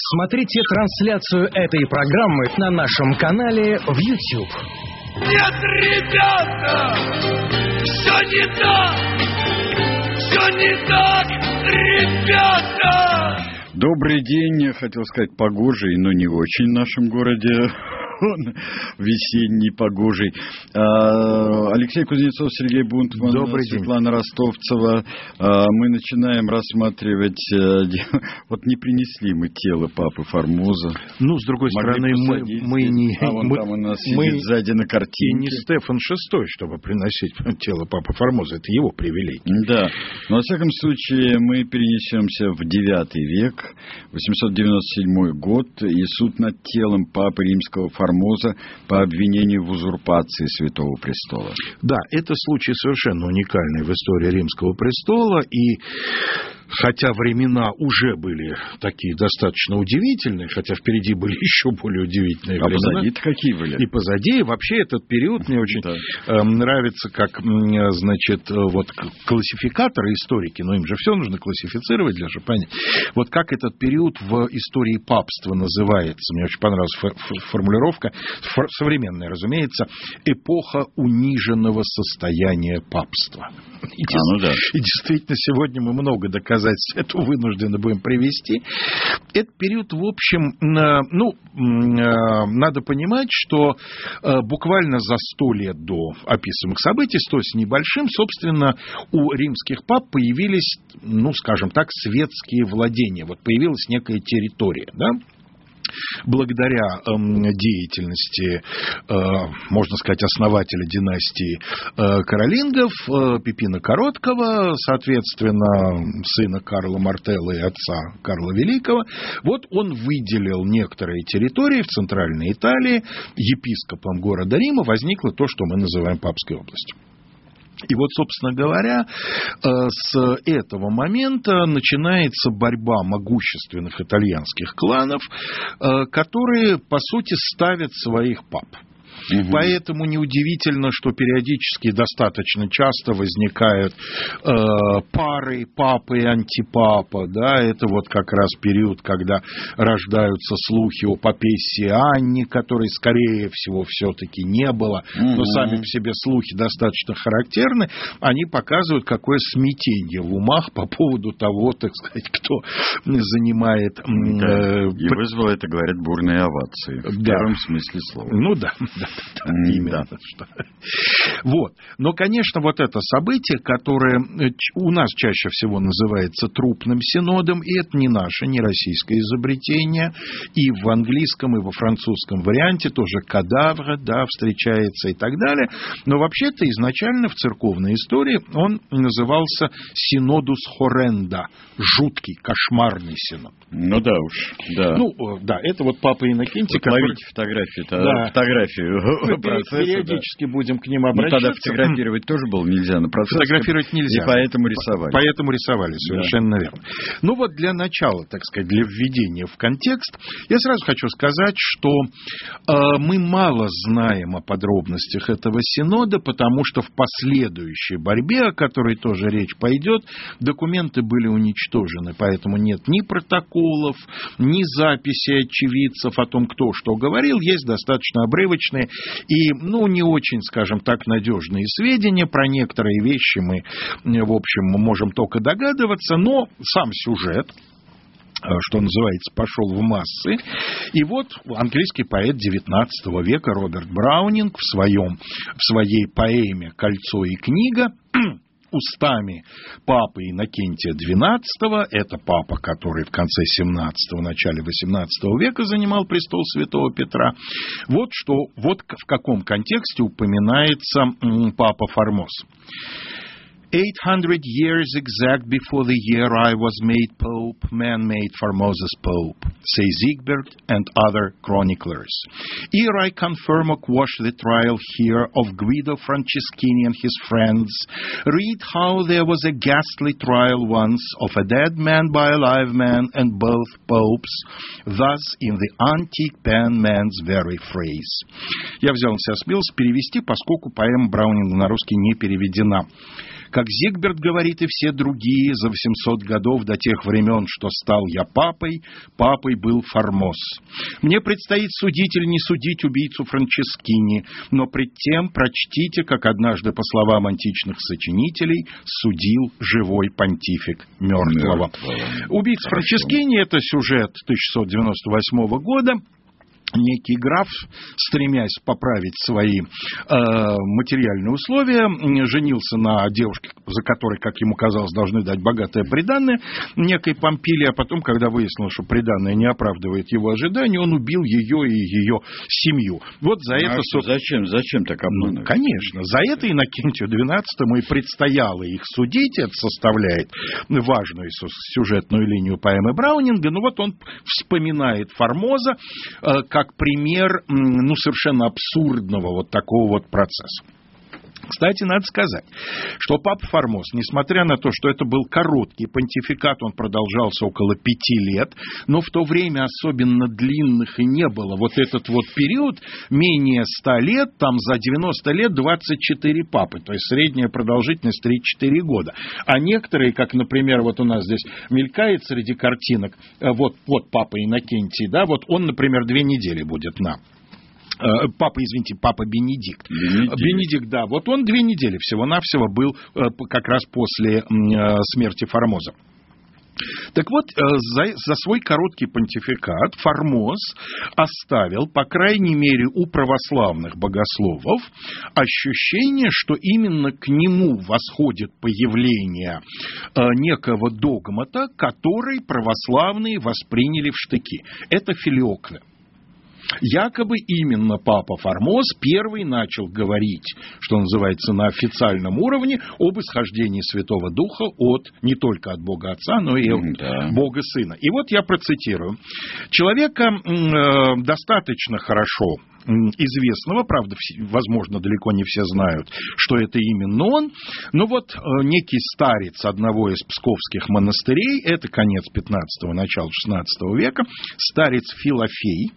Смотрите трансляцию этой программы на нашем канале в YouTube. Нет, ребята, все не так, ребята! Добрый день, я хотел сказать погожий, но не очень в нашем городе. Он весенний, погожий. Алексей Кузнецов, Сергей Бунтман, Светлана Ростовцева. Мы начинаем рассматривать... Вот не принесли мы тело папы Формоза. Ну, с другой стороны, мы не... вон там у нас сидит сзади на картинке. И не Стефан VI, чтобы приносить тело папы Формоза. Это его привилегия. Да. Но, во всяком случае, мы перенесемся в IX век, 897 год, и суд над телом папы римского Формоза по обвинению в узурпации Святого Престола. Да, это случай совершенно уникальный в истории Римского престола, и хотя времена уже были такие достаточно удивительные, хотя впереди были еще более удивительные времена. А позади-то какие были? И позади, и вообще этот период мне очень нравится, как, значит, вот классификаторы, историки, но им же все нужно классифицировать для же понять. Вот как этот период в истории папства называется. Мне очень понравилась формулировка, современная, разумеется, эпоха униженного состояния папства. И действительно, сегодня мы много доказательств эту вынуждены будем привести. Этот период, в общем, надо понимать, что буквально за 100 лет до описываемых событий, 100 с небольшим, собственно, у римских пап появились, скажем так, светские владения. Вот появилась некая территория, да? Благодаря деятельности, можно сказать, основателя династии каролингов, Пипина Короткого, соответственно, сына Карла Мартелла и отца Карла Великого, вот он выделил некоторые территории в Центральной Италии, епископом города Рима возникло то, что мы называем Папской областью. И вот, собственно говоря, с этого момента начинается борьба могущественных итальянских кланов, которые, по сути, ставят своих пап. Угу. Поэтому неудивительно, что периодически достаточно часто возникают пары папы и антипапа. Да? Это вот как раз период, когда рождаются слухи о папессе Анне, которой, скорее всего, все-таки не было. Но сами по себе слухи достаточно характерны. Они показывают, какое смятение в умах по поводу того, так сказать, кто занимает... И вызвало это, говорят, бурные овации. В первом смысле слова. Ну да. Именно. Вот. Но, конечно, вот это событие, которое у нас чаще всего называется трупным синодом, и это не наше, не российское изобретение, и в английском, и во французском варианте тоже кадавра, да, встречается и так далее, но вообще-то изначально в церковной истории он назывался синодус хорренда, жуткий, кошмарный синод. Ну да уж, да. Да, это вот папа Иннокентий, ловите фотографию процесса. Периодически будем к ним обращаться. Тогда фотографировать тоже было нельзя на процессе. Фотографировать нельзя. И поэтому рисовали. Поэтому рисовали, совершенно верно. Ну вот для начала, так сказать, для введения в контекст, я сразу хочу сказать, что мы мало знаем о подробностях этого синода, потому что в последующей борьбе, о которой тоже речь пойдет, документы были уничтожены, поэтому нет ни протоколов, ни записей очевидцев о том, кто что говорил, есть достаточно обрывочные и, не очень, скажем так, надежные сведения. Про некоторые вещи мы, в общем, можем только догадываться, но сам сюжет, что называется, пошел в массы. И вот английский поэт XIX века Роберт Браунинг в своей поэме «Кольцо и книга» устами папы Иннокентия XII, это папа, который в конце 17-го, начале 18 века занимал престол святого Петра, вот в каком контексте упоминается папа Формоз. 800 years exact before the year I was made Pope, man made Formosus Pope, say Sigebert and other chroniclers. Ere I confirm or quash the trial here of Guido Franceschini and his friends, read how there was a ghastly trial once of a dead man by a live man and both popes, thus in the antique pen man's very phrase. Я взял на себя смелость перевести, поскольку поэма Браунинга на русский не переведена. Как Зигберт говорит и все другие, за 800 годов до тех времен, что стал я папой, папой был Формоз. Мне предстоит судить или не судить убийцу Франческини, но пред тем прочтите, как однажды, по словам античных сочинителей, судил живой понтифик мертвого. Убийца Франческини — это сюжет 1698 года. Некий граф, стремясь поправить свои материальные условия, женился на девушке, за которой, как ему казалось, должны дать богатое приданое, некой Помпилии, а потом, когда выяснилось, что приданое не оправдывает его ожидания, он убил ее и ее семью. Вот за это... Зачем так обманывать? Конечно, за это Иннокентию XII и предстояло их судить, это составляет важную сюжетную линию поэмы Браунинга. Ну вот он вспоминает Формоза как пример, совершенно абсурдного вот такого вот процесса. Кстати, надо сказать, что папа Формоз, несмотря на то, что это был короткий понтификат, он продолжался около 5 лет, но в то время особенно длинных и не было. Вот этот вот период, менее 100 лет, там за 90 лет 24 папы, то есть средняя продолжительность 3-4 года. А некоторые, как, например, вот у нас здесь мелькает среди картинок, вот папа Иннокентий, да, вот он, например, 2 недели будет папа Бенедикт. Бенедикт, да, вот он 2 недели всего-навсего был как раз после смерти Формоза. Так вот, за свой короткий понтификат Формоз оставил, по крайней мере, у православных богословов ощущение, что именно к нему восходит появление некого догмата, который православные восприняли в штыки. Это филиоквия. Якобы именно папа Формоз первый начал говорить, что называется, на официальном уровне об исхождении Святого Духа не только от Бога Отца, но и от Бога Сына. И вот я процитирую. Человека достаточно хорошо известного, правда, возможно, далеко не все знают, что это именно он, но вот некий старец одного из псковских монастырей, это конец 15-го, начало 16 века, старец Филофей.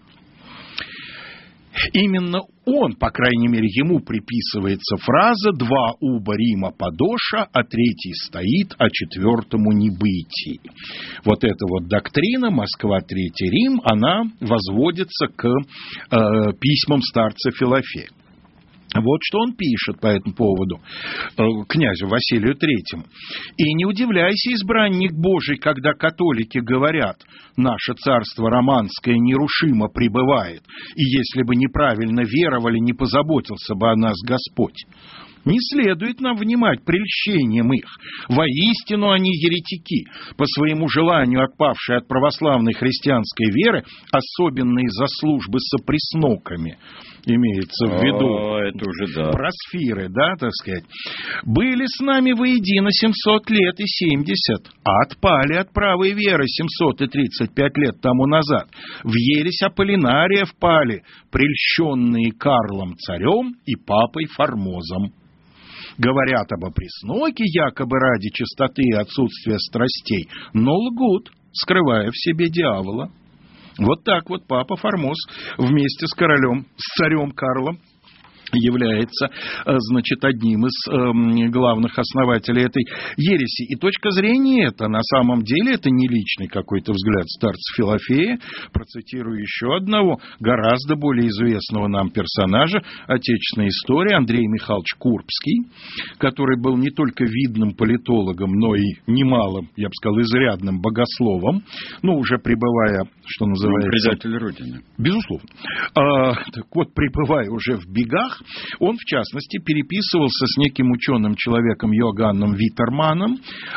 Именно он, по крайней мере, ему приписывается фраза «два уба Рима подоша, а третий стоит, а четвертому не бытий». Вот эта вот доктрина «Москва, Третий Рим», она возводится к письмам старца Филофея. Вот что он пишет по этому поводу князю Василию III. «И не удивляйся, избранник Божий, когда католики говорят, наше царство романское нерушимо пребывает, и если бы неправильно веровали, не позаботился бы о нас Господь. Не следует нам внимать прельщением их. Воистину они еретики, по своему желанию отпавшие от православной христианской веры, особенно из-за службы сопресноками». Имеется в виду это уже, просфиры, да, так сказать. «Были с нами воедино 700 лет и 70, а отпали от правой веры 735 лет тому назад. В ересь Аполлинария впали, прельщенные Карлом царем и папой Формозом. Говорят об опресноке якобы ради чистоты и отсутствия страстей, но лгут, скрывая в себе дьявола». Вот так вот папа Формоз вместе с царем Карлом является, значит, одним из главных основателей этой ереси. И точка зрения эта, на самом деле, это не личный какой-то взгляд старца Филофея. Процитирую еще одного, гораздо более известного нам персонажа отечественной истории, Андрей Михайлович Курбский, который был не только видным политологом, но и немалым, я бы сказал, изрядным богословом, уже пребывая, что называется... Предатель Родины. Безусловно. Так вот, пребывая уже в бегах, он, в частности, переписывался с неким ученым-человеком Йоганном Виттерманом,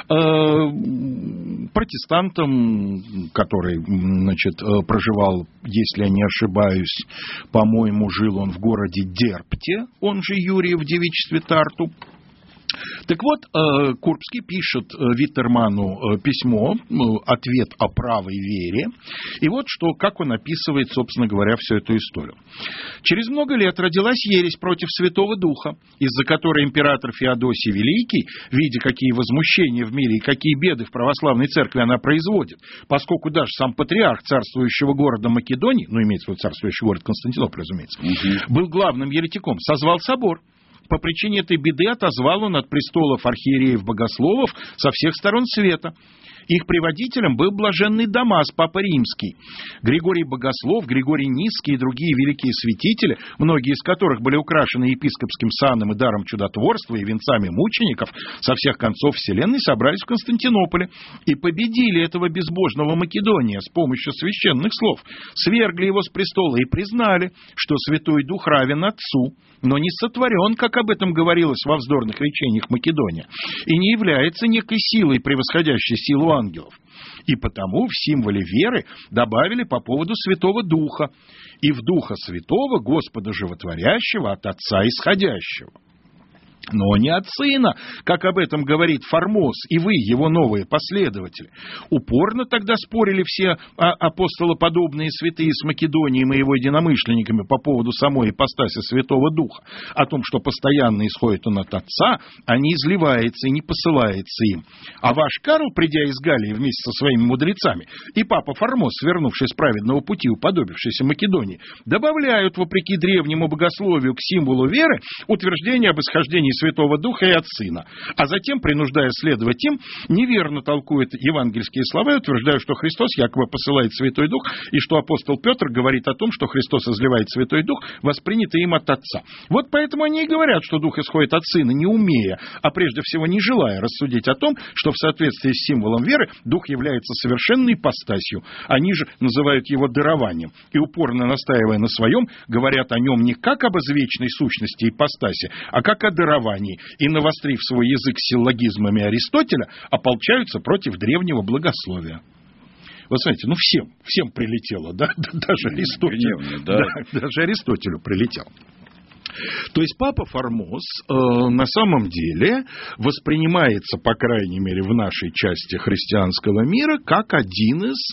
протестантом, который, значит, проживал, если я не ошибаюсь, по-моему, жил он в городе Дерпте, он же Юрьев в девичестве Тарту. Так вот, Курбский пишет Виттерману письмо, ответ о правой вере, и вот как он описывает, собственно говоря, всю эту историю. «Через много лет родилась ересь против Святого Духа, из-за которой император Феодосий Великий, видя, какие возмущения в мире и какие беды в православной церкви она производит, поскольку даже сам патриарх царствующего города Македонии, имеется в виду царствующий город Константинополь, разумеется, был главным еретиком, созвал собор, по причине этой беды отозвал он от престолов архиереев-богословов со всех сторон света. Их предводителем был блаженный Дамас, папа римский. Григорий Богослов, Григорий Низкий и другие великие святители, многие из которых были украшены епископским саном и даром чудотворства и венцами мучеников, со всех концов вселенной собрались в Константинополе и победили этого безбожного Македония с помощью священных слов, свергли его с престола и признали, что Святой Дух равен Отцу, но не сотворен, как об этом говорилось во вздорных речениях Македония, и не является некой силой, превосходящей силу ангелов. И потому в символе веры добавили по поводу Святого Духа, и в Духа Святого Господа Животворящего от Отца Исходящего. Но не от Сына, как об этом говорит Формоз, и вы, его новые последователи. Упорно тогда спорили все апостолоподобные святые с Македонией и его единомышленниками по поводу самой ипостаси Святого Духа, о том, что постоянно исходит он от Отца, а не изливается и не посылается им. А ваш Карл, придя из Галлии вместе со своими мудрецами, и папа Формоз, свернувший с праведного пути, уподобившийся Македонии, добавляют, вопреки древнему богословию, к символу веры утверждение об исхождении Святого Духа и от Сына, а затем, принуждая следовать им, неверно толкует евангельские слова и утверждая, что Христос якобы посылает Святой Дух, и что апостол Петр говорит о том, что Христос изливает Святой Дух, воспринятый им от Отца. Вот поэтому они и говорят, что Дух исходит от Сына, не умея, а прежде всего не желая рассудить о том, что в соответствии с символом веры Дух является совершенной ипостасью. Они же называют его дарованием, и упорно настаивая на своем, говорят о нем не как об извечной сущности ипостаси, а как о даровании, и, навострив свой язык силлогизмами Аристотеля, ополчаются против древнего благословия. Вы знаете, всем прилетело, да? Даже Аристотелю. Да, даже Аристотелю прилетело. То есть папа Формоз на самом деле воспринимается, по крайней мере, в нашей части христианского мира, как один из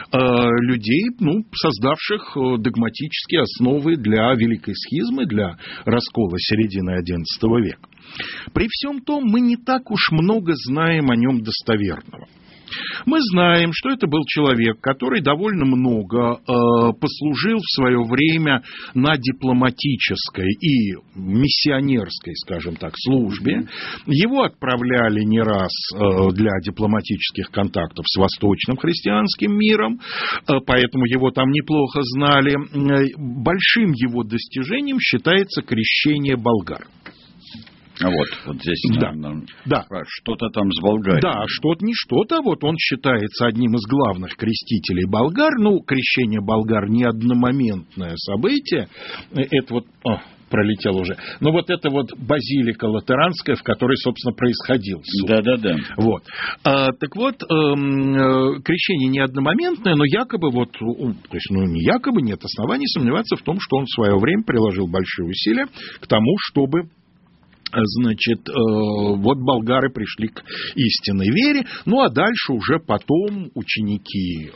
людей, создавших догматические основы для Великой Схизмы, для раскола середины XI века. При всем том, мы не так уж много знаем о нем достоверного. Мы знаем, что это был человек, который довольно много послужил в свое время на дипломатической и миссионерской, скажем так, службе. Его отправляли не раз для дипломатических контактов с восточным христианским миром, поэтому его там неплохо знали. Большим его достижением считается крещение болгар. Вот здесь да. Что-то там с Болгарией. Да, что-то не что-то. Вот он считается одним из главных крестителей болгар. Крещение болгар не одномоментное событие. Это пролетел уже. Но вот это базилика Латеранская, в которой, собственно, происходил суд. Да. Вот. Так вот, крещение не одномоментное, но якобы, не якобы, нет оснований сомневаться в том, что он в свое время приложил большие усилия к тому, чтобы болгары пришли к истинной вере, а дальше уже потом ученики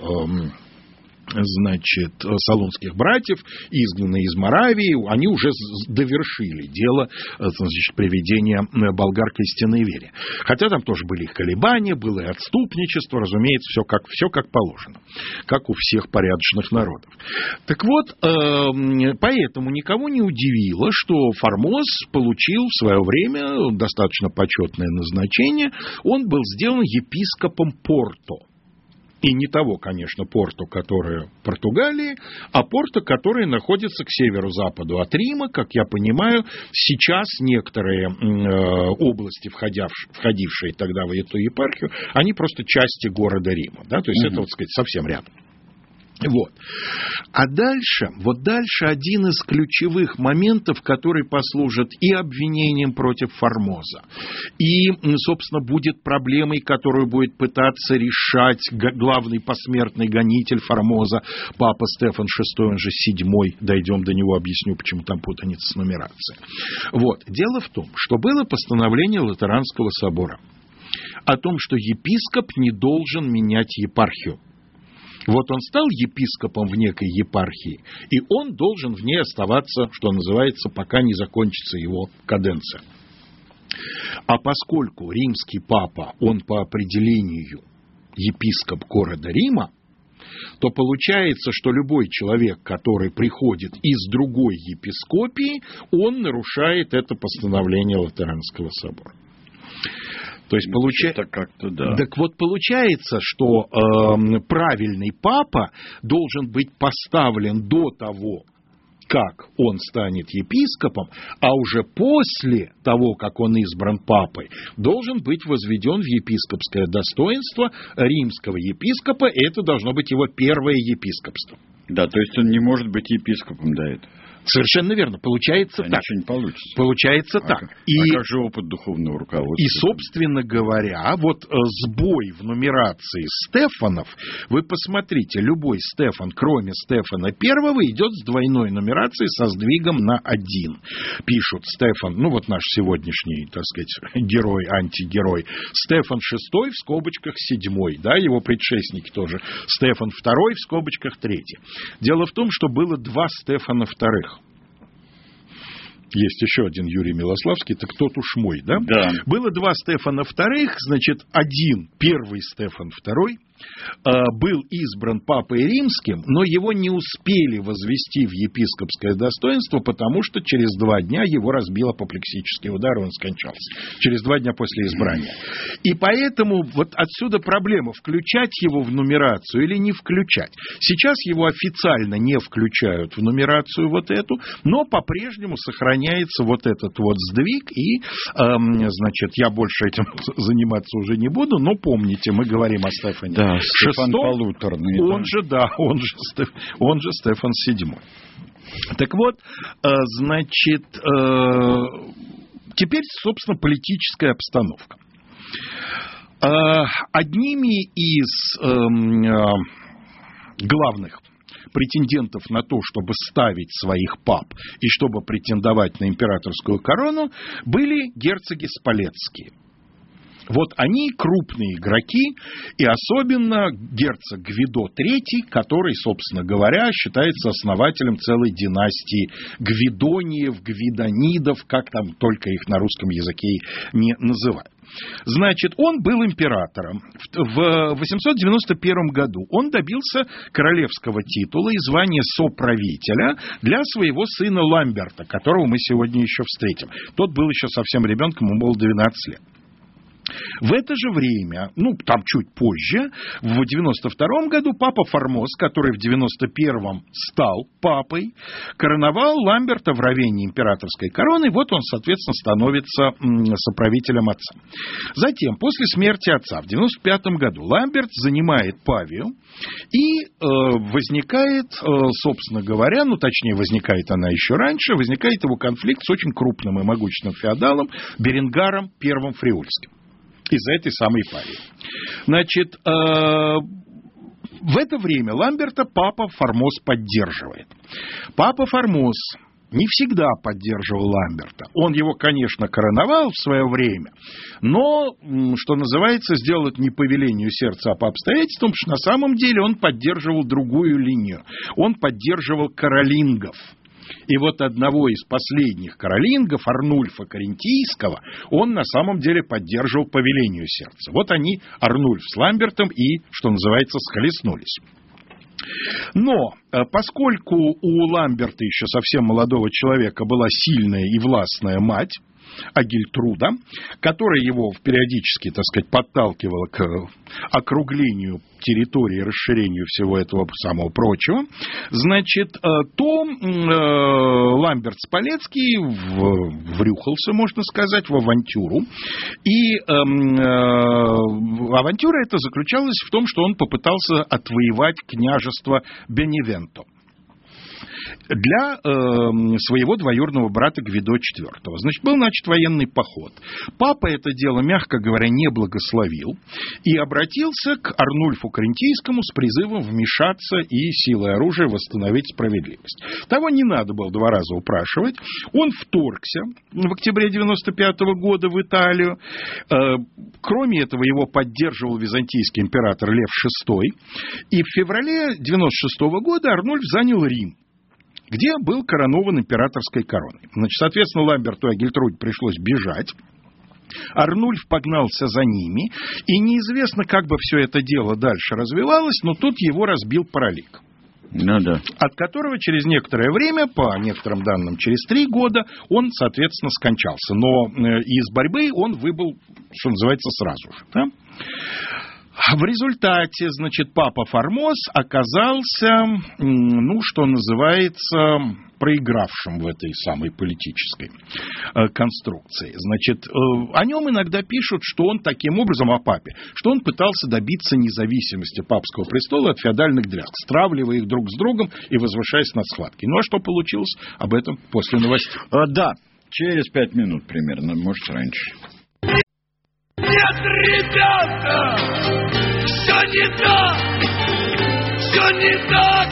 салонских братьев, изгнанные из Моравии, они уже довершили дело приведения болгар к истинной вере. Хотя там тоже были и колебания, было и отступничество, разумеется, все как положено, как у всех порядочных народов. Так вот, поэтому никого не удивило, что Формоз получил в свое время достаточно почетное назначение. Он был сделан епископом Порто. И не того, конечно, Порту, которое в Португалии, а Порту, который находится к северо-западу от Рима. Как я понимаю, сейчас некоторые области, входившие тогда в эту епархию, они просто части города Рима. Да? То есть это, совсем рядом. Вот. А дальше один из ключевых моментов, который послужит и обвинением против Формоза, и, собственно, будет проблемой, которую будет пытаться решать главный посмертный гонитель Формоза, папа Стефан VI, он же VII, дойдем до него, объясню, почему там путаница с нумерацией. Вот. Дело в том, что было постановление Латеранского собора о том, что епископ не должен менять епархию. Вот он стал епископом в некой епархии, и он должен в ней оставаться, что называется, пока не закончится его каденция. А поскольку римский папа, он по определению епископ города Рима, то получается, что любой человек, который приходит из другой епископии, он нарушает это постановление Латеранского собора. То есть Так вот, получается, что правильный папа должен быть поставлен до того, как он станет епископом, а уже после того, как он избран папой, должен быть возведен в епископское достоинство римского епископа, и это должно быть его первое епископство. Да, то есть он не может быть епископом до этого. Совершенно верно. Получается так. Ничего не получится. Получается так. А как же опыт духовного руководства? И, собственно говоря, вот сбой в нумерации Стефанов, вы посмотрите, любой Стефан, кроме Стефана I, идет с двойной нумерацией со сдвигом на 1. Пишут Стефан, ну вот наш сегодняшний, так сказать, герой, антигерой, Стефан VI в скобочках 7, да, его предшественники тоже, Стефан II в скобочках 3. Дело в том, что было два Стефана II. Есть еще один Юрий Милославский, так тот уж мой, да? Да. Было два Стефана II, значит, первый Стефан II, был избран Папой Римским, но его не успели возвести в епископское достоинство, потому что через 2 дня его разбил апоплексический удар, и он скончался. Через 2 дня после избрания. И поэтому вот отсюда проблема, включать его в нумерацию или не включать. Сейчас его официально не включают в нумерацию вот эту, но по-прежнему сохраняется вот этот вот сдвиг, и, значит, я больше этим заниматься уже не буду, но помните, мы говорим о Стефане. Да, Стефан Полуторный. Он же Стефан VII. Так вот, значит, теперь, собственно, политическая обстановка. Одними из главных претендентов на то, чтобы ставить своих пап и чтобы претендовать на императорскую корону, были герцоги Спалецкие. Вот они крупные игроки, и особенно герцог Гвидо III, который, собственно говоря, считается основателем целой династии Гвидониев, Гвидонидов, как там только их на русском языке не называют. Значит, он был императором. В 891 году он добился королевского титула и звания соправителя для своего сына Ламберта, которого мы сегодня еще встретим. Тот был еще совсем ребенком, ему было 12 лет. В это же время, там чуть позже, в 92 году папа Формоз, который в 91-м стал папой, короновал Ламберта в равении императорской короны, и вот он, соответственно, становится соправителем отца. Затем, после смерти отца, в 95 году, Ламберт занимает Павию, и возникает, собственно говоря, точнее, возникает она еще раньше, возникает его конфликт с очень крупным и могучным феодалом Беренгаром I Фриульским. Из-за этой самой Павии. Значит, в это время Ламберта папа Формоз поддерживает. Папа Формоз не всегда поддерживал Ламберта. Он его, конечно, короновал в свое время, но, что называется, сделал это не по велению сердца, а по обстоятельствам, потому что на самом деле он поддерживал другую линию. Он поддерживал каролингов. И вот одного из последних каролингов, Арнульфа Каринтийского, он на самом деле поддерживал по велению сердца. Вот они, Арнульф с Ламбертом, и, что называется, схлестнулись. Но, поскольку у Ламберта, еще совсем молодого человека, была сильная и властная мать, Агильтруда, которая его периодически, так сказать, подталкивала к округлению территории, расширению всего этого самого прочего, значит, то Ламберт Спалецкий врюхался, можно сказать, в авантюру. И авантюра эта заключалась в том, что он попытался отвоевать княжество Беневенто для своего двоюродного брата Гвидо IV. Значит, был начат военный поход. Папа это дело, мягко говоря, не благословил и обратился к Арнульфу Каринтийскому с призывом вмешаться и силой оружия восстановить справедливость. Того не надо было 2 раза упрашивать. Он вторгся в октябре 95 года в Италию. Кроме этого, его поддерживал византийский император Лев VI. И в феврале 96 года Арнульф занял Рим, где был коронован императорской короной. Значит, соответственно, Ламберту и Агильтруде пришлось бежать. Арнульф погнался за ними, и неизвестно, как бы все это дело дальше развивалось, но тут его разбил паралик. Ну, да. От которого через некоторое время, по некоторым данным, через 3 года, он, соответственно, скончался. Но из борьбы он выбыл, что называется, сразу же. Да? В результате, значит, папа Формоз оказался, ну, что называется, проигравшим в этой самой политической конструкции. Значит, о нем иногда пишут, что он таким образом, о папе, что он пытался добиться независимости папского престола от феодальных дрязг, стравливая их друг с другом и возвышаясь над схваткой. Ну, а что получилось? Об этом после новостей. Да, через 5 минут примерно, может, раньше. Нет, ребята, все не так,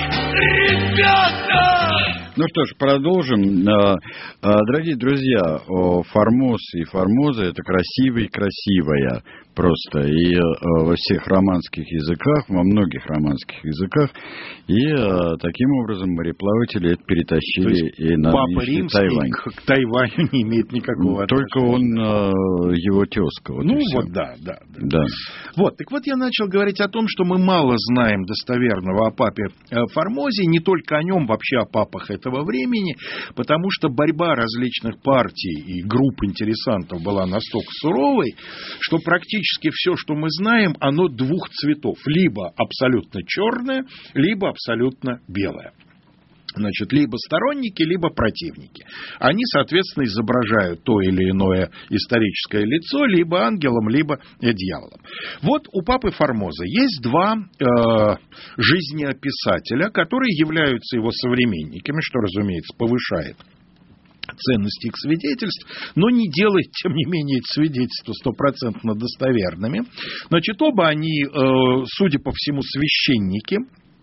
ребята! Ну что ж, продолжим. Дорогие друзья, Формоз и Формоза — это красивая просто. И во всех романских языках, во многих романских языках. И таким образом мореплаватели это перетащили и на нынешний Тайвань. К Тайваню не имеет никакого отношения. Только он его тезка. Вот ну вот, да. Вот, так вот я начал говорить о том, что мы мало знаем достоверного о папе Формозе, не только о нем, вообще о папах этого времени, потому что борьба различных партий и групп интересантов была настолько суровой, что практически все, что мы знаем, оно 2 цветов. Либо абсолютно черное, либо абсолютно белое. Значит, либо сторонники, либо противники. Они, соответственно, изображают то или иное историческое лицо либо ангелом, либо дьяволом. Вот у папы Формоза есть 2 жизнеописателя, которые являются его современниками, что, разумеется, повышает ценность их свидетельств, но не делает, тем не менее, эти свидетельства 100% достоверными. Значит, оба они, судя по всему, священники.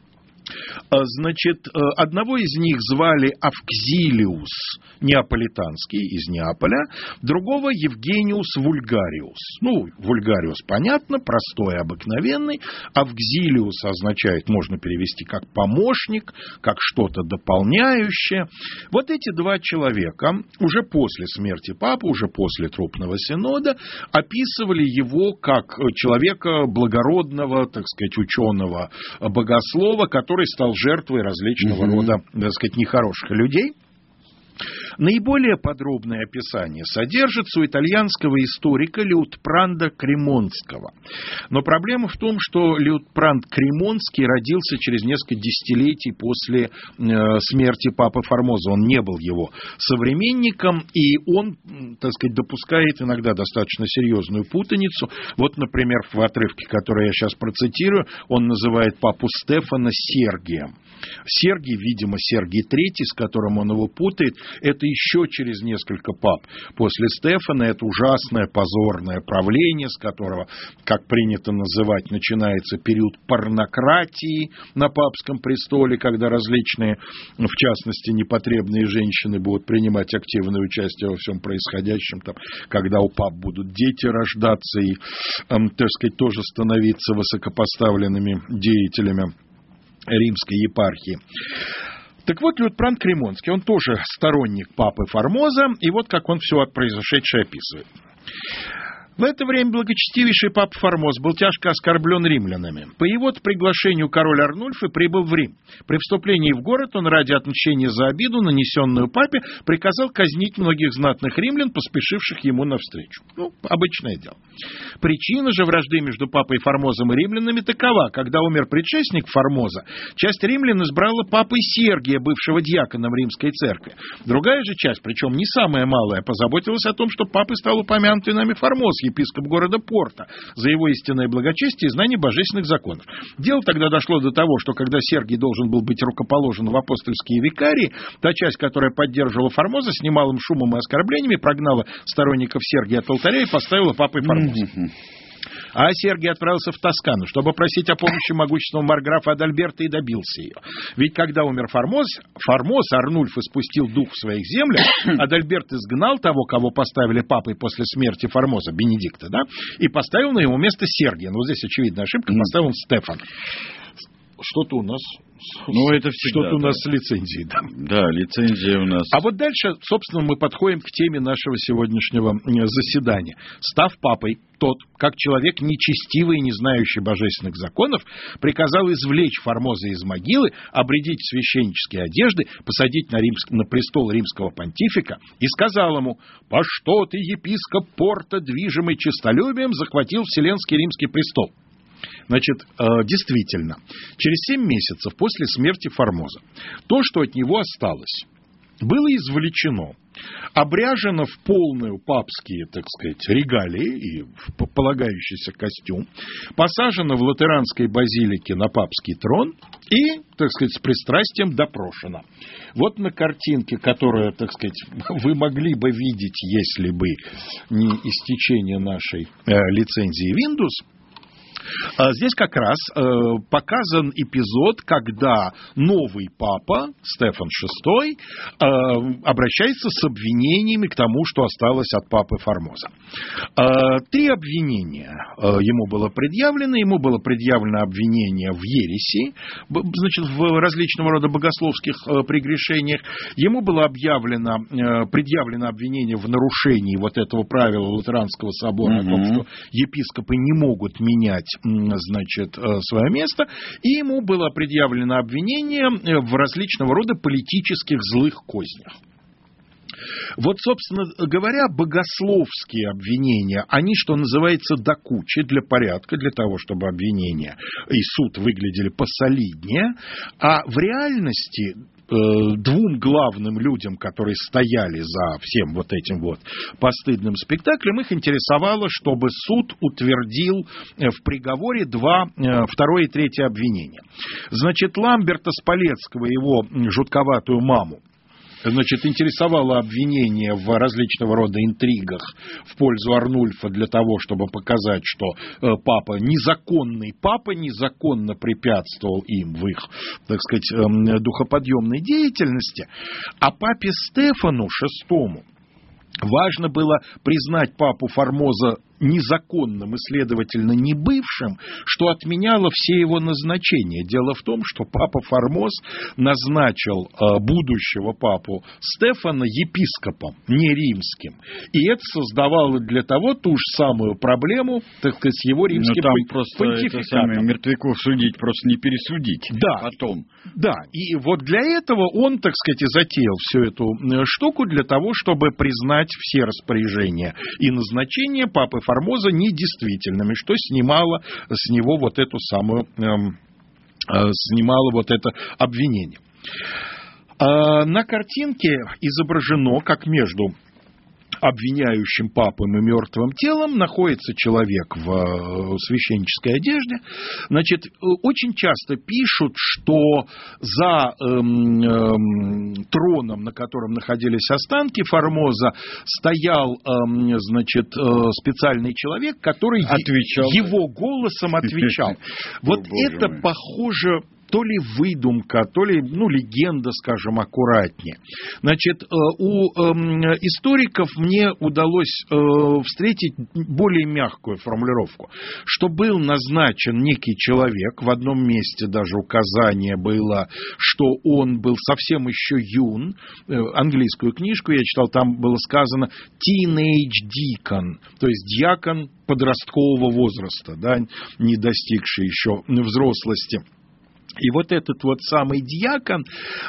Значит, одного из них звали Авкзилиус Неаполитанский, из Неаполя, другого Евгениус Вульгариус. Ну, Вульгариус, понятно, простой, обыкновенный. Авкзилиус означает, можно перевести как помощник, как что-то дополняющее. Вот эти 2 человека уже после смерти папы, уже после трупного синода, описывали его как человека благородного, так сказать, ученого, богослова, который стал жертвой различного рода, так сказать, нехороших людей. Наиболее подробное описание содержится у итальянского историка Лиутпранда Кремонского. Но проблема в том, что Лиутпранд Кремонский родился через несколько десятилетий после смерти папы Формоза. Он не был его современником, и он, так сказать, допускает иногда достаточно серьезную путаницу. Вот, например, в отрывке, который я сейчас процитирую, он называет папу Стефана Сергием. Сергий, видимо, Сергий III, с которым он его путает, это еще через несколько пап. После Стефана это ужасное, позорное правление, с которого, как принято называть, начинается период порнократии на папском престоле, когда различные, в частности, непотребные женщины будут принимать активное участие во всем происходящем, там, когда у пап будут дети рождаться и, так сказать, тоже становиться высокопоставленными деятелями римской епархии. Так вот, Лиутпранд Кремонский, он тоже сторонник папы Формоза, и вот как он все произошедшее описывает. В это время благочестивейший папа Формоз был тяжко оскорблен римлянами. По его приглашению король Арнульф и прибыл в Рим. При вступлении в город он ради отмщения за обиду, нанесенную папе, приказал казнить многих знатных римлян, поспешивших ему навстречу. Ну, обычное дело. Причина же вражды между папой Формозом и римлянами такова. Когда умер предшественник Формоза, часть римлян избрала папой Сергия, бывшего диаконом римской церкви. Другая же часть, причем не самая малая, позаботилась о том, что папой стал упомянутый нами Формоз, епископ города Порто, за его истинное благочестие и знание божественных законов. Дело тогда дошло до того, что когда Сергий должен был быть рукоположен в апостольские викарии, та часть, которая поддерживала Формоза, с немалым шумом и оскорблениями прогнала сторонников Сергия от алтаря и поставила папой Формоза. А Сергий отправился в Тоскану, чтобы просить о помощи могущественного марграфа Адальберта, и добился ее. Ведь когда умер Формоз, Арнульф испустил дух в своих землях, Адальберт изгнал того, кого поставили папой после смерти Формоза, Бенедикта, да, и поставил на его место Сергия. Ну, вот здесь очевидная ошибка, поставил он Стефан. Что-то у нас Ну, это всегда, что-то у нас с лицензией. Да, лицензия у нас. А вот дальше, собственно, мы подходим к теме нашего сегодняшнего заседания. Став папой, тот, как человек нечестивый и не знающий божественных законов, приказал извлечь Формоза из могилы, обредить в священнические одежды, посадить на престол римского понтифика и сказал ему: «По что ты, епископ Порто, движимый честолюбием, захватил Вселенский римский престол?» Значит, действительно, через 7 месяцев после смерти Формоза то, что от него осталось, было извлечено, обряжено в полную папские, так сказать, регалии и в полагающийся костюм, посажено в Латеранской базилике на папский трон и, так сказать, с пристрастием допрошено. Вот на картинке, которую, так сказать, вы могли бы видеть, если бы не истечение нашей лицензии Windows, здесь как раз показан эпизод, когда новый папа, Стефан VI, обращается с обвинениями к тому, что осталось от папы Формоза. 3 обвинения ему было предъявлено. Ему было предъявлено обвинение в ереси, значит, в различного рода богословских прегрешениях. Ему было предъявлено обвинение в нарушении вот этого правила Латеранского собора о том, что епископы не могут менять, значит, свое место, и ему было предъявлено обвинение в различного рода политических злых кознях. Вот, собственно говоря, богословские обвинения, они, что называется, до кучи, для порядка, для того, чтобы обвинения и суд выглядели посолиднее, а в реальности 2 главным людям, которые стояли за всем вот этим вот постыдным спектаклем, их интересовало, чтобы суд утвердил в приговоре 2-е и 3-е обвинения. Значит, Ламберта Спалецкого, его жутковатую маму, значит, интересовало обвинение в различного рода интригах в пользу Арнульфа для того, чтобы показать, что папа незаконно препятствовал им в их, так сказать, духоподъемной деятельности. А папе Стефану VI важно было признать папу Формоза незаконным и, следовательно, не бывшим, что отменяло все его назначения. Дело в том, что папа Формоз назначил будущего папу Стефана епископом, не римским. И это создавало для того ту же самую проблему, так сказать, с его римским понтификатом. Мертвяков судить, просто не пересудить. Да, потом. Да, и вот для этого он, так сказать, и затеял всю эту штуку для того, чтобы признать все распоряжения и назначения папы Формоза недействительными, что снимало с него вот эту самую, снимало вот это обвинение. На картинке изображено, как между обвиняющим папом и мертвым телом находится человек в священнической одежде. Значит, очень часто пишут, что за троном, на котором находились останки Формоза, стоял, значит, специальный человек, который его голосом отвечал. Вот это похоже... То ли выдумка, то ли, легенда, скажем, аккуратнее. Значит, у историков мне удалось встретить более мягкую формулировку, что был назначен некий человек, в одном месте даже указание было, что он был совсем еще юн, английскую книжку я читал, там было сказано teenage deacon, то есть диакон подросткового возраста, да, не достигший еще взрослости. И вот этот вот самый диакон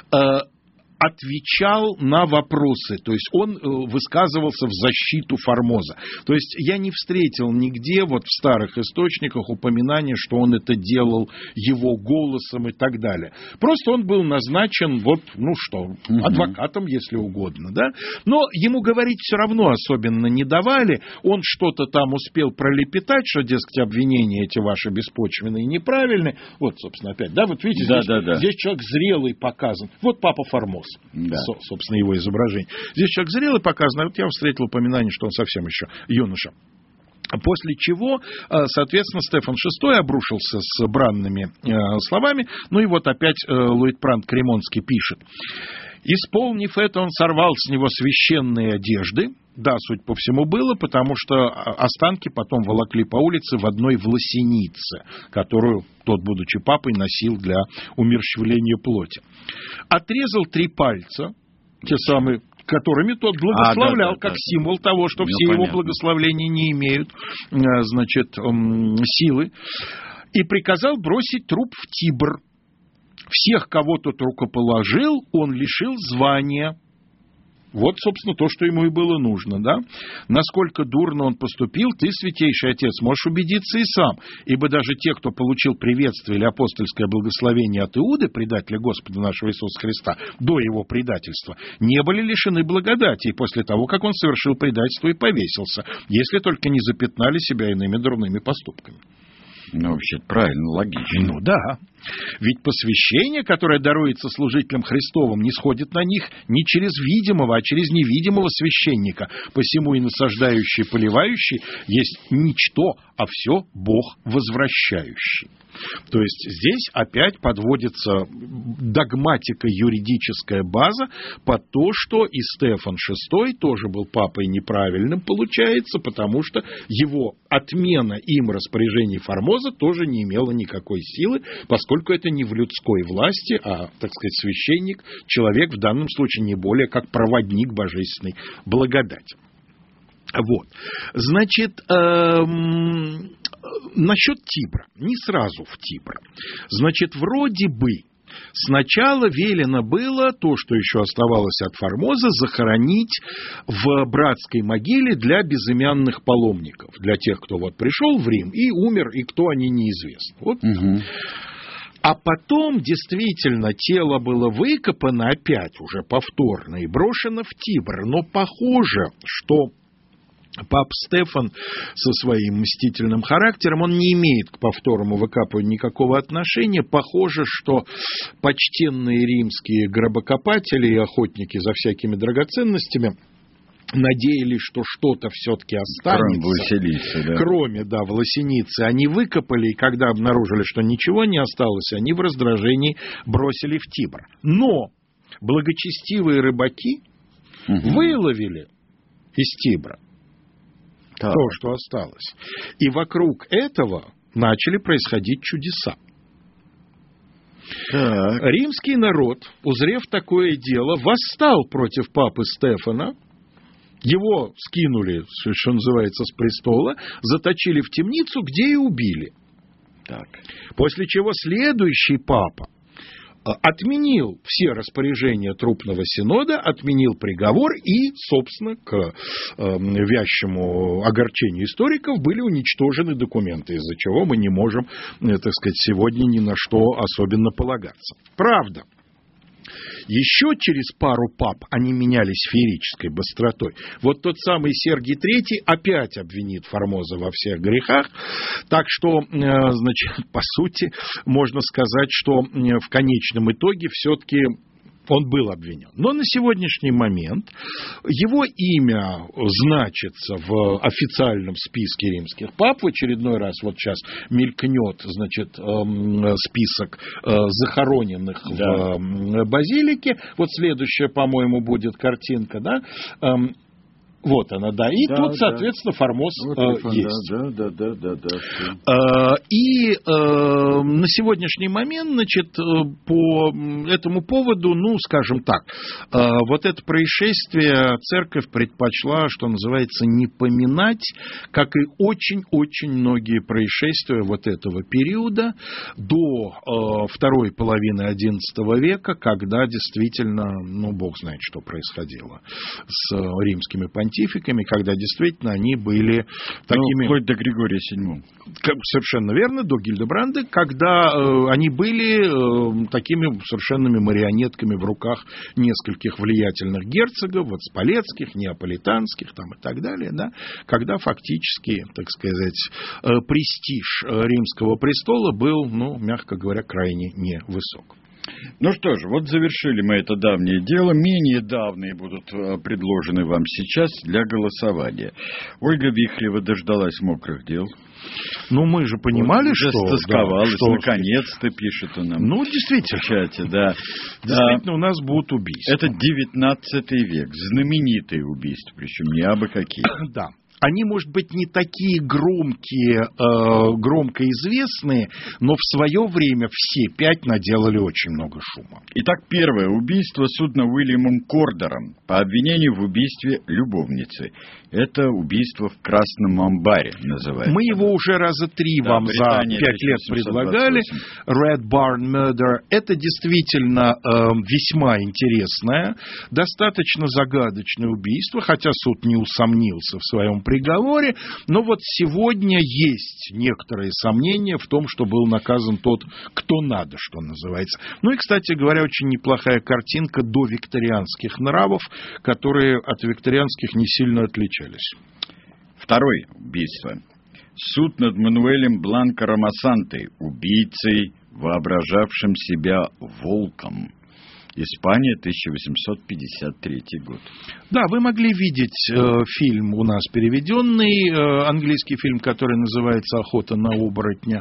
отвечал на вопросы, то есть он высказывался в защиту Формоза. То есть я не встретил нигде вот в старых источниках упоминания, что он это делал его голосом и так далее. Просто он был назначен адвокатом, если угодно, да. Но ему говорить все равно особенно не давали. Он что-то там успел пролепетать, что, дескать, обвинения эти ваши беспочвенные и неправильные. Вот, собственно, опять, да, вот видите, здесь человек зрелый показан. Вот папа Формоз. Да. Собственно, его изображение. Здесь человек зрелый показан, а вот я встретил упоминание, что он совсем еще юноша. После чего, соответственно, Стефан VI обрушился с бранными словами. Ну и вот опять Луитпрант Кремонский пишет. Исполнив это, он сорвал с него священные одежды Да, судя по всему, было, потому что останки потом волокли по улице в одной власенице, которую тот, будучи папой, носил для умерщвления плоти. Отрезал 3 пальца, те самые, которыми тот благословлял, как символ того, что все его благословления не имеют, значит, силы, и приказал бросить труп в Тибр. Всех, кого тот рукоположил, он лишил звания. Вот, собственно, то, что ему и было нужно, да? Насколько дурно он поступил, ты, святейший отец, можешь убедиться и сам, ибо даже те, кто получил приветствие или апостольское благословение от Иуды, предателя Господа нашего Иисуса Христа, до его предательства, не были лишены благодати после того, как он совершил предательство и повесился, если только не запятнали себя иными дурными поступками. Ну, вообще, правильно, логично. Ну, да. Ведь посвящение, которое даруется служителям Христовым, не сходит на них не через видимого, а через невидимого священника. Посему и насаждающий, и поливающий есть ничто, а все Бог возвращающий. То есть здесь опять подводится догматика, юридическая база под то, что и Стефан VI тоже был папой неправильным, получается, потому что его отмена им распоряжений Формоза тоже не имела никакой силы, поскольку это не в людской власти, а, так сказать, священник, человек в данном случае не более как проводник божественной благодати. Вот. Значит, насчет Тибра. Не сразу в Тибр. Значит, вроде бы сначала велено было то, что еще оставалось от Формоза, захоронить в братской могиле для безымянных паломников, для тех, кто вот пришел в Рим и умер, и кто они, неизвестно. Вот. Угу. А потом, действительно, тело было выкопано опять уже повторно и брошено в Тибр. Но похоже, что папа Стефан со своим мстительным характером, он не имеет к повторному выкапыванию никакого отношения. Похоже, что почтенные римские гробокопатели и охотники за всякими драгоценностями надеялись, что что-то все-таки останется. Кроме власеницы. Они выкопали, и когда обнаружили, что ничего не осталось, они в раздражении бросили в Тибр. Но благочестивые рыбаки выловили из Тибра то, что осталось. И вокруг этого начали происходить чудеса. Так. Римский народ, узрев такое дело, восстал против папы Стефана. Его скинули, что называется, с престола, заточили в темницу, где и убили. Так. После чего следующий папа отменил все распоряжения трупного синода, отменил приговор и, собственно, к вящему огорчению историков были уничтожены документы, из-за чего мы не можем, так сказать, сегодня ни на что особенно полагаться. Правда. Еще через пару пап они менялись феерической быстротой. Вот тот самый Сергий III опять обвинит Формоза во всех грехах. Так что, значит, по сути, можно сказать, что в конечном итоге все-таки он был обвинен. Но на сегодняшний момент его имя значится в официальном списке римских пап. В очередной раз вот сейчас мелькнет, значит, список захороненных в базилике. Вот следующая, по-моему, будет картинка, да? Вот она, да. И тут, соответственно, Формоз есть. И на сегодняшний момент, значит, по этому поводу, ну, скажем так, вот это происшествие церковь предпочла, что называется, не поминать, как и очень-очень многие происшествия вот этого периода до второй половины XI века, когда действительно, ну, Бог знает, что происходило с римскими понтификами, когда действительно они были такими... вплоть до Григория VII. Совершенно верно, до Гильдебранды, когда они были такими совершенными марионетками в руках нескольких влиятельных герцогов, вот Спалецких, неаполитанских там, и так далее, да, когда фактически, так сказать, престиж римского престола был, ну, мягко говоря, крайне невысок. Ну что же, вот завершили мы это давнее дело. Менее давние будут предложены вам сейчас для голосования. Ольга Вихлева дождалась мокрых дел. Ну, мы же понимали, вот, что... Стосковалось, да, наконец-то, пишет он нам. Ну, действительно. В чате, да. Действительно, у нас будут убийства. Это 19 век. Знаменитые убийства, причем не абы какие. Да. Они, может быть, не такие громкие, громко известные, но в свое время все 5 наделали очень много шума. Итак, первое убийство судна Уильямом Кордером по обвинению в убийстве любовницы. Это убийство в Красном амбаре называется. Мы его уже раза 3 вам за 5 лет предлагали. Red Barn Murder. Это действительно весьма интересное, достаточно загадочное убийство, хотя суд не усомнился в своем приговоре, но вот сегодня есть некоторые сомнения в том, что был наказан тот, кто надо, что называется. Ну и, кстати говоря, очень неплохая картинка до викторианских нравов, которые от викторианских не сильно отличались. Второе убийство. Суд над Мануэлем Бланко Рамасантой, убийцей, воображавшим себя волком. Испания, 1853 год. Да, вы могли видеть фильм у нас переведенный, английский фильм, который называется «Охота на оборотня».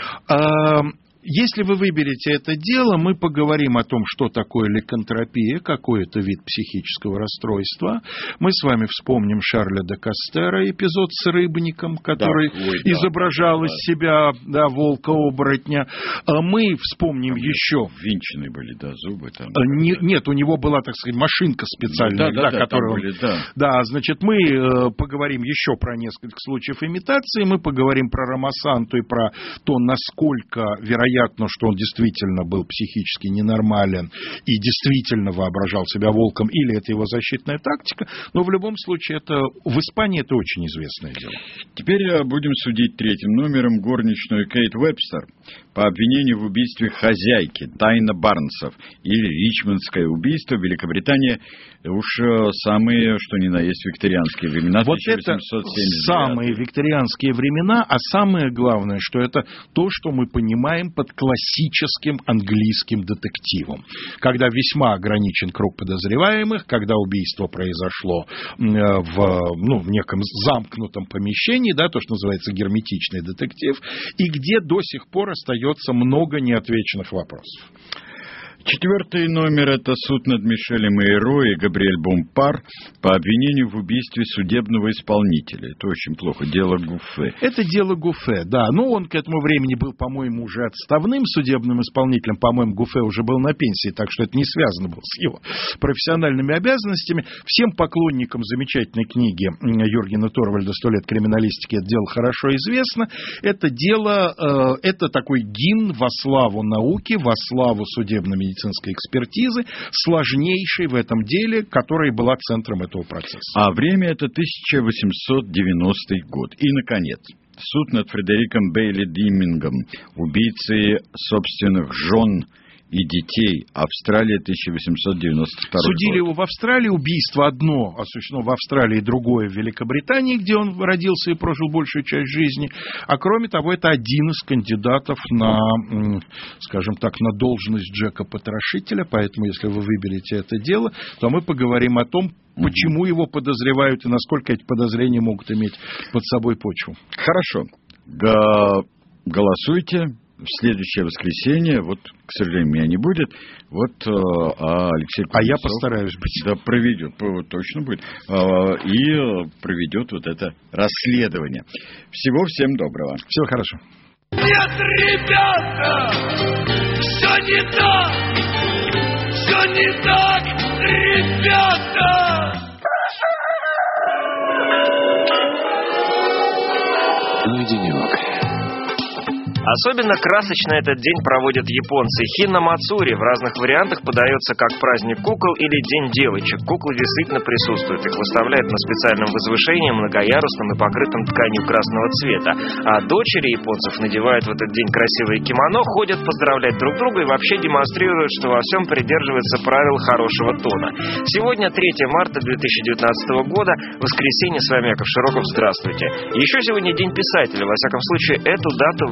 Если вы выберете это дело, мы поговорим о том, что такое ликантропия, какой это вид психического расстройства. Мы с вами вспомним Шарля де Кастера, эпизод с рыбником, который изображал из себя волка-оборотня. Мы вспомним там еще... Винчены были, зубы там. Нет, у него была, так сказать, машинка специальная, которую... Да, значит, мы поговорим еще про несколько случаев имитации, мы поговорим про Рамасанту и про то, насколько вероятно, что он действительно был психически ненормален и действительно воображал себя волком, или это его защитная тактика, но в любом случае в Испании это очень известное дело. Теперь будем судить третьим номером горничную Кейт Вебстер по обвинению в убийстве хозяйки Тайна Барнсов или ричмондское убийство в Великобритании. Уж самые, что ни на есть, викторианские времена. Вот это самые викторианские времена, а самое главное, что это то, что мы понимаем под классическим английским детективом, когда весьма ограничен круг подозреваемых, когда убийство произошло в неком замкнутом помещении, то, что называется герметичный детектив, и где до сих пор остается много неотвеченных вопросов. Четвертый номер – это суд над Мишелем Эйро и Габриэль Бомпар по обвинению в убийстве судебного исполнителя. Это очень плохо. Дело Гуффе. Это дело Гуффе, да. Но он к этому времени был, по-моему, уже отставным судебным исполнителем. По-моему, Гуффе уже был на пенсии, так что это не связано было с его профессиональными обязанностями. Всем поклонникам замечательной книги Юргена Торвальда «100 лет криминалистики» это дело хорошо известно. Это дело, это такой гимн во славу науки, во славу судебно-медицинской экспертизы, сложнейшей в этом деле, которая была центром этого процесса. А время это 1890 год. И, наконец, суд над Фредериком Бейли Димингом, убийцей собственных жен и детей. Австралия, 1892 Судили год. его в Австралии. Убийство одно осуществлено в Австралии, другое в Великобритании, где он родился и прожил большую часть жизни. А кроме того, это один из кандидатов на, скажем так, на должность Джека-потрошителя. Поэтому, если вы выберете это дело, то мы поговорим о том, почему его подозревают и насколько эти подозрения могут иметь под собой почву. Хорошо. Голосуйте. В следующее воскресенье, к сожалению, меня не будет, Алексей Кузнецов... А я постараюсь быть. Да, проведет, точно будет, и проведет это расследование. Всего всем доброго. Всего хорошо. Нет, ребята, все не так, ребята! Ну и денек. Особенно красочно этот день проводят японцы. Хина-мацури в разных вариантах подается как праздник кукол или день девочек. Куклы действительно присутствуют. Их выставляют на специальном возвышении, многоярусном и покрытом тканью красного цвета. А дочери японцев надевают в этот день красивые кимоно, ходят поздравлять друг друга и вообще демонстрируют, что во всем придерживаются правил хорошего тона. Сегодня 3 марта 2019 года, воскресенье, с вами Яков Широков, здравствуйте. Еще сегодня День писателя. Во всяком случае, эту дату выбрали в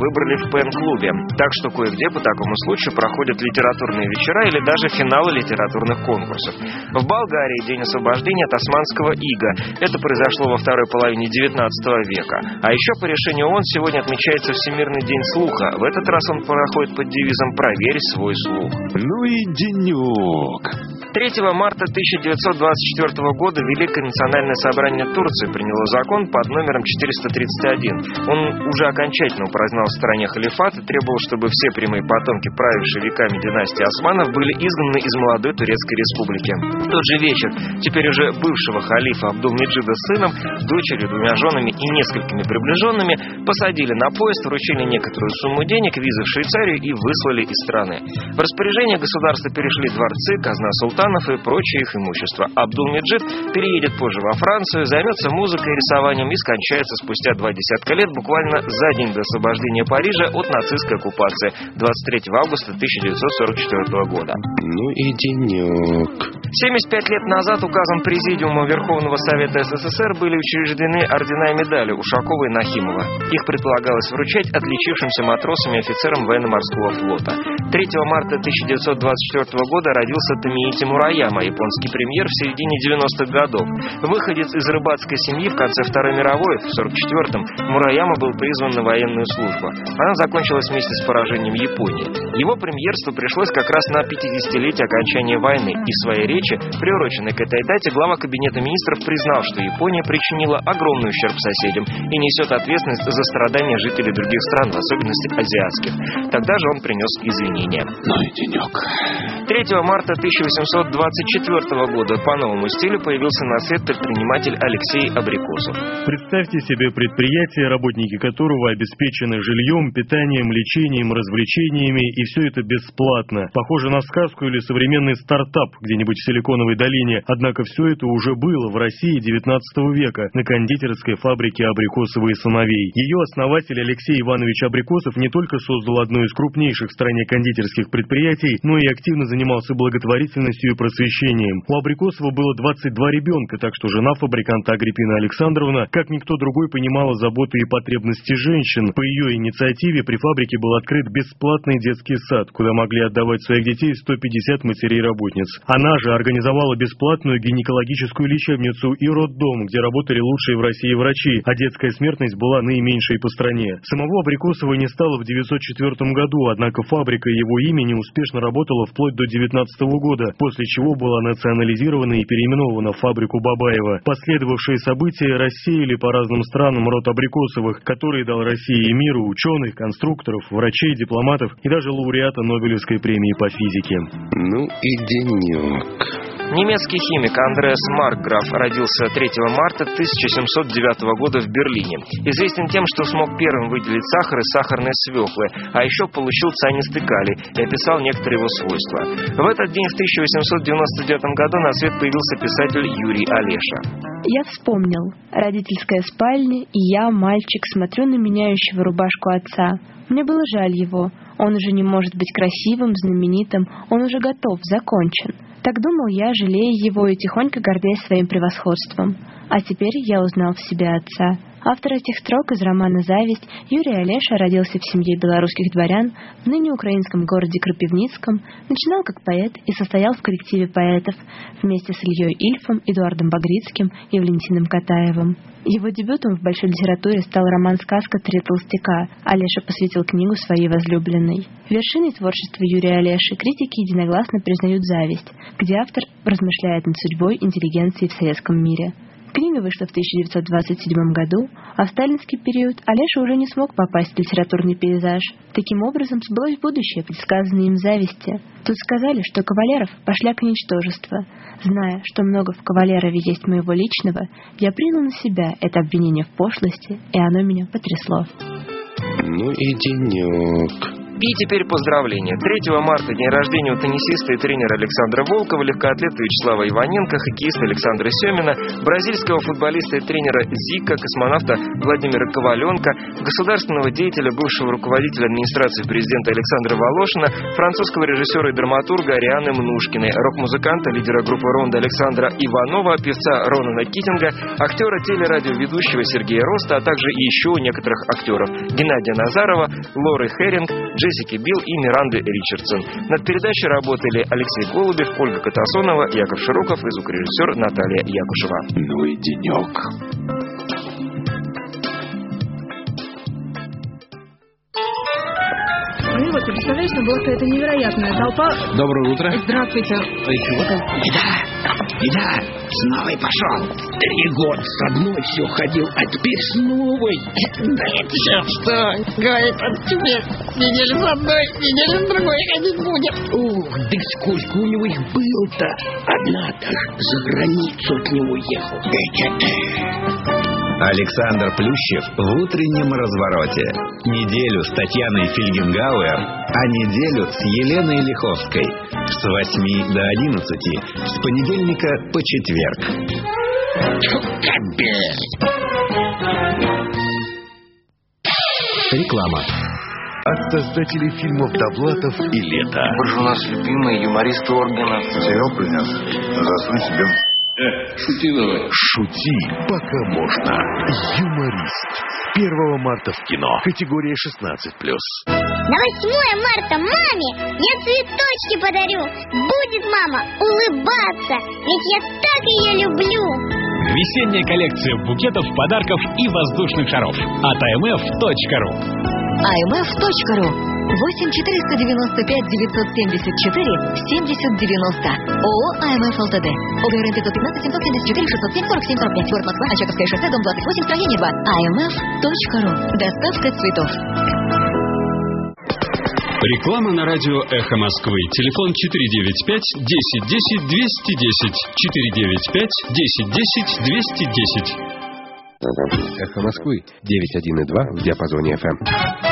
в ПН-клубе. Так что кое-где по такому случаю проходят литературные вечера или даже финалы литературных конкурсов. В Болгарии День освобождения от османского ига. Это произошло во второй половине XIX века. А еще по решению ООН сегодня отмечается Всемирный день слуха. В этот раз он проходит под девизом «Проверь свой слух». Ну и денек. 3 марта 1924 года Великое национальное собрание Турции приняло закон под номером 431. Он уже окончательно упразднял в стране халифат и требовал, чтобы все прямые потомки, правившие веками династии Османов, были изгнаны из молодой Турецкой республики. В тот же вечер теперь уже бывшего халифа Абдул-Меджида с сыном, дочерью, 2 женами и несколькими приближенными посадили на поезд, вручили некоторую сумму денег, визы в Швейцарию и выслали из страны. В распоряжение государства перешли дворцы, казна султанов и прочее их имущество. Абдул-Меджид переедет позже во Францию, займется музыкой и рисованием и скончается спустя 20 лет, буквально за день до освобождения Парижа от нацистской оккупации 23 августа 1944 года. Ну и денек. 75 лет назад указом Президиума Верховного Совета СССР были учреждены ордена и медали Ушакова и Нахимова. Их предполагалось вручать отличившимся матросам и офицерам военно-морского флота. 3 марта 1924 года родился Томиити Мураяма, японский премьер в середине 90-х годов. Выходец из рыбацкой семьи в конце Второй мировой, в 1944-м, Мураяма был призван на военную службу. Она закончилась вместе с поражением Японии. Его премьерству пришлось как раз на 50-летие окончания войны, и в своей речи, приуроченной к этой дате, глава Кабинета министров признал, что Япония причинила огромный ущерб соседям и несет ответственность за страдания жителей других стран, в особенности азиатских. Тогда же он принес извинения. Ну и денек. 3 марта 1824 года по новому стилю появился на свет предприниматель Алексей Абрикосов. Представьте себе предприятие, работники которого обеспечены жильем, питанием, лечением, развлечениями, и все это бесплатно. Похоже на сказку или современный стартап где-нибудь в Силиконовой долине, однако все это уже было в России XIX века на кондитерской фабрике Абрикосова и сыновей. Ее основатель Алексей Иванович Абрикосов не только создал одно из крупнейших в стране кондитерских предприятий, но и активно занимался благотворительностью и просвещением. У Абрикосова было 22 ребенка, так что жена фабриканта Агриппина Александровна, как никто другой, понимала заботы и потребности женщин. По ее инициативе при фабрике был открыт бесплатный детский сад, куда могли отдавать своих детей 150 матерей-работниц. Она же организовала бесплатную гинекологическую лечебницу и роддом, где работали лучшие в России врачи, а детская смертность была наименьшей по стране. Самого Абрикосова не стало в 1904 году, однако фабрика его имени успешно работала вплоть до 19 года, после чего была национализирована и переименована в фабрику Бабаева. Последовавшие события рассеяли по разным странам род Абрикосовых, который дал России и миру ученых, конструкторов, врачей, дипломатов и даже лауреата Нобелевской премии по физике. Ну и денек. Немецкий химик Андреас Маркграф родился 3 марта 1709 года в Берлине. Известен тем, что смог первым выделить сахар из сахарной свеклы, а еще получил цианистый калий и описал некоторые его свойства. В этот день, в 1899 году, на свет появился писатель Юрий Олеша. Я вспомнил. Родительская спальня, и я, мальчик, смотрю на меняющего рубашку отца. Мне было жаль его. Он уже не может быть красивым, знаменитым, он уже готов, закончен. Так думал я, жалея его и тихонько гордясь своим превосходством. А теперь я узнал в себе отца. Автор этих строк из романа «Зависть» Юрий Олеша родился в семье белорусских дворян в ныне украинском городе Кропивницком, начинал как поэт и состоял в коллективе поэтов вместе с Ильей Ильфом, Эдуардом Багрицким и Валентином Катаевым. Его дебютом в большой литературе стал роман-сказка «Три толстяка». Олеша посвятил книгу своей возлюбленной. Вершиной творчества Юрия Олеши критики единогласно признают «Зависть», где автор размышляет над судьбой интеллигенции в советском мире. Книга вышла в 1927 году, а в сталинский период Олеша уже не смог попасть в литературный пейзаж. Таким образом, сбылось будущее, предсказанное им «Зависти». Тут сказали, что Кавалеров – пошляк и ничтожество. Зная, что много в Кавалерове есть моего личного, я принял на себя это обвинение в пошлости, и оно меня потрясло. Ну и денек. И теперь поздравления. 3 марта день рождения у теннисиста и тренера Александра Волкова, легкоатлета Вячеслава Иваненко, хоккеиста Александра Семина, бразильского футболиста и тренера Зика, космонавта Владимира Коваленко, государственного деятеля, бывшего руководителя администрации президента Александра Волошина, французского режиссера и драматурга Арианы Мнушкиной, рок-музыканта, лидера группы «Ронда» Александра Иванова, певца Ронана Китинга, актера телерадиоведущего Сергея Роста, а также еще некоторых актеров Геннадия Назарова, Лоры Херинг, Джессики Билл и Миранды Ричардсон. Над передачей работали Алексей Голубев, Ольга Катасонова, Яков Широков и звукорежиссер Наталья Якушева. Ну и денек. Ну вот, представляешь, была какая-то невероятная толпа. Доброе утро. Здравствуйте. Чего там? Ида, снова и пошел. 3 года с одной все ходил, а теперь с новой. Да это сейчас что? Говорит, он теперь неделю с одной, неделю с другой ходить будет. Ух, да сколько у него их было-то. Одна даже за границу от него ехал. Александр Плющев в утреннем развороте. Неделю с Татьяной Фельгенгауэр, а неделю с Еленой Лиховской. С 8 до 11, с понедельника по четверг. Реклама. От создателей фильмов «Довлатов» и «Лето». Вы же у нас любимый юморист ордена. Сериал принес. Засунь себе. Шути давай. Шути, пока можно. Юморист. 1 марта в кино. Категория 16+. На 8 марта маме я цветочки подарю. Будет мама улыбаться, ведь я так ее люблю. Весенняя коллекция букетов, подарков и воздушных шаров от AMF.ru. AMF.ru 8 495 974 7090. ООО АМФ ЛТД. ОГРН 515 774 607 47 45. Город Москва, Очаковское шоссе, дом 28, строение 2. AMF.ru. Доставка цветов. Реклама на радио «Эхо Москвы». Телефон 495 10 10 210. 495 10 10 210. Эхо Москвы 91,2 в диапазоне FM.